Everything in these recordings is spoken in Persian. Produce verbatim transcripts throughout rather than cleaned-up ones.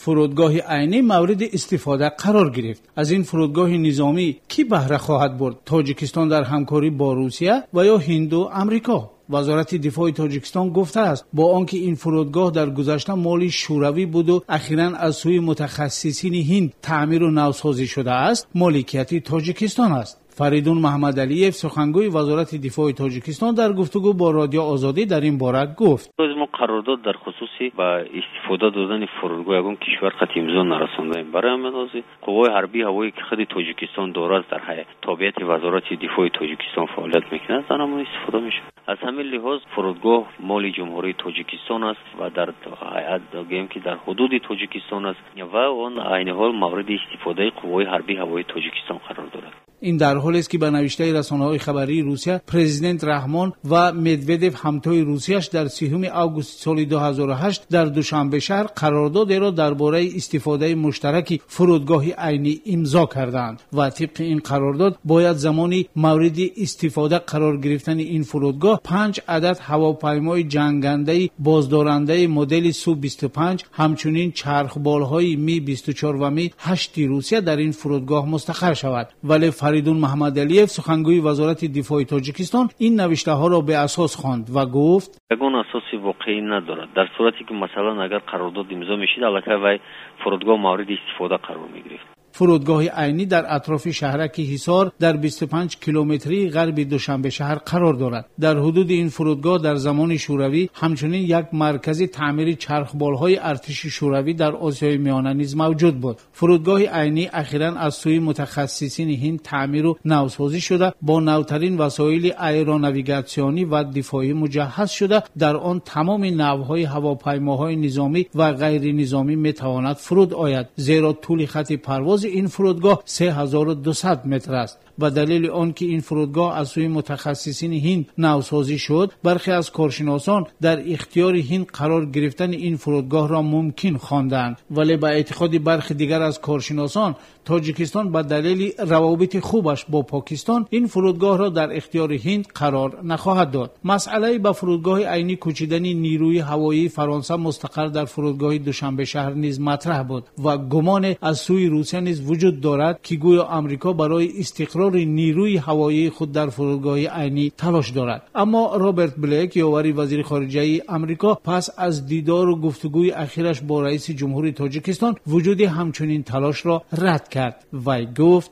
فرودگاه عینی مورد استفاده قرار گرفت. از این فرودگاه نظامی کی بهره خواهد برد؟ تاجیکستان در همکاری با روسیه و یا هند و امریکا؟ وزارت دفاع تاجیکستان گفته است با آنکه این فرودگاه در گذشته مال شوروی بود و اخیراً از سوی متخصصین هند تعمیر و نوسازی شده است، مالکیت تاجیکستان است. فریدون محمدعلیف سخنگوی وزارت دفاع تاجیکستان در گفتگو با رادیو آزادی در این باره گفت: ما قرارداد در خصوص با استفاده دادن فرودگاه یگان کشور خط امضا نرساندیم. برای همین قوای حربی هوایی که خود تاجیکستان دارد در تابعیت وزارت دفاع تاجیکستان فعالیت میکنه، از آن استفاده میشه. از همین لحاظ فرودگاه مال جمهوری تاجیکستان است و در هیئت گیم که در حدود تاجیکستان است و اون عین حال مورد استفاده قوای حربی هوایی تاجیکستان قرار دارد. این در حالی است که به نوشته رسانه‌های خبری روسیه پرزیدنت رحمان و مدودف همتای روسیه‌اش در سیوم آگوست سال دو هزار و هشت در دوشنبه شهر قراردادی را درباره استفاده مشترک فرودگاه عینی امضا کردند و طبق این قرارداد باید زمانی مورد استفاده قرار گرفتن این فرودگاه پنج عدد هواپیمای جنگنده بازدارنده مدل سو بیست و پنج همچنین چرخبال‌های می بیست و چهار و می هشت روسیه در این فرودگاه مستقر شود. ولی فریدون محمدعلیف سخنگوی وزارت دفاع تاجیکستان این نوشته ها را به اساس خواند و گفت: یگان اساسی واقعی ندارد. در صورتی که مثلا اگر قرارداد امضا میشد البته وای فرودگاه مورد استفاده قرار میگرفت. فرودگاه عینی در اطراف شهرک حصار در بیست و پنج کیلومتری غرب دوشنبه شهر قرار دارد. در حدود این فرودگاه در زمان شوروی همچنین یک مرکز تعمیر چرخبال‌های ارتش شوروی در آسیای میانه نیز موجود بود. فرودگاه عینی اخیراً از سوی متخصصین هند تعمیر و نوسازی شده با نوترین وسایل ایروناویگاسیونی و دفاعی مجهز شده. در آن تمام نوع‌های هواپیماهای نظامی و غیر نظامی میتواند فرود آید، زیرا طول خط پرواز این فرودگاه سه هزار و دویست متر است. به دلیل آنکه این فرودگاه از سوی متخصصین هند نوسازی شد، برخی از کارشناسان در اختیار هند قرار گرفتن این فرودگاه را ممکن خواندند، ولی به اعتقاد برخی دیگر از کارشناسان تاجیکستان به دلیل روابط خوبش با پاکستان این فرودگاه را در اختیار هند قرار نخواهد داد. مسئله به فرودگاه عینی کوچیدن نیروی هوایی فرانسه مستقر در فرودگاه دوشنبه شهر نیز مطرح بود و گمان از سوی روسیه نیز وجود دارد که گویا آمریکا برای استقرار نیروی هوایی خود در فرودگاه عینی تلاش دارد. اما رابرت بلک یاوری وزیر خارجه آمریکا پس از دیدار و گفتگوی اخیرش با رئیس جمهور تاجیکستان وجود همچنین تلاش را رد کرد و گفت: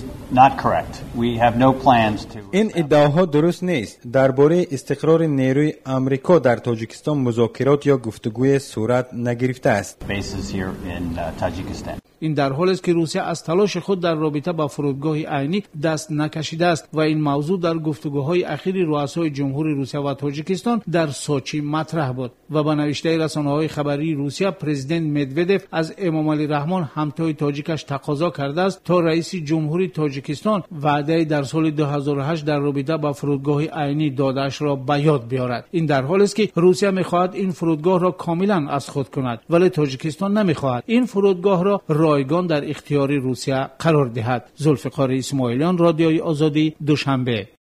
این ادعاها درست نیست. درباره استقرار نیروی آمریکا در تاجیکستان مذاکرات یا گفتگوی صورت نگرفته است. این در حالی است که روسیه از تلاش خود در رابطه با فرودگاه عینی دست نکشیده است و این موضوع در گفتگوهای اخیر رؤسای جمهور روسیه و تاجیکستان در سوچی مطرح بود و به نوشته رسانه‌های خبری روسیه پرزیدنت مدودف از امامعلی رحمان همتای تاجیکش تقاضا کرده است تا رئیس جمهور تاجیکستان وعده در سال دو هزار و هشت در رابطه با فرودگاه عینی داده‌اش را به یاد بیاورد. این در حالی است که روسیه می‌خواهد این فرودگاه را کاملا از خود کند، ولی تاجیکستان نمی‌خواهد این فرودگاه را رایگان در اختیار روسیه قرار دهد. ذوالفقار اسماعیلیان، رادیوی آزادی، دوشنبه.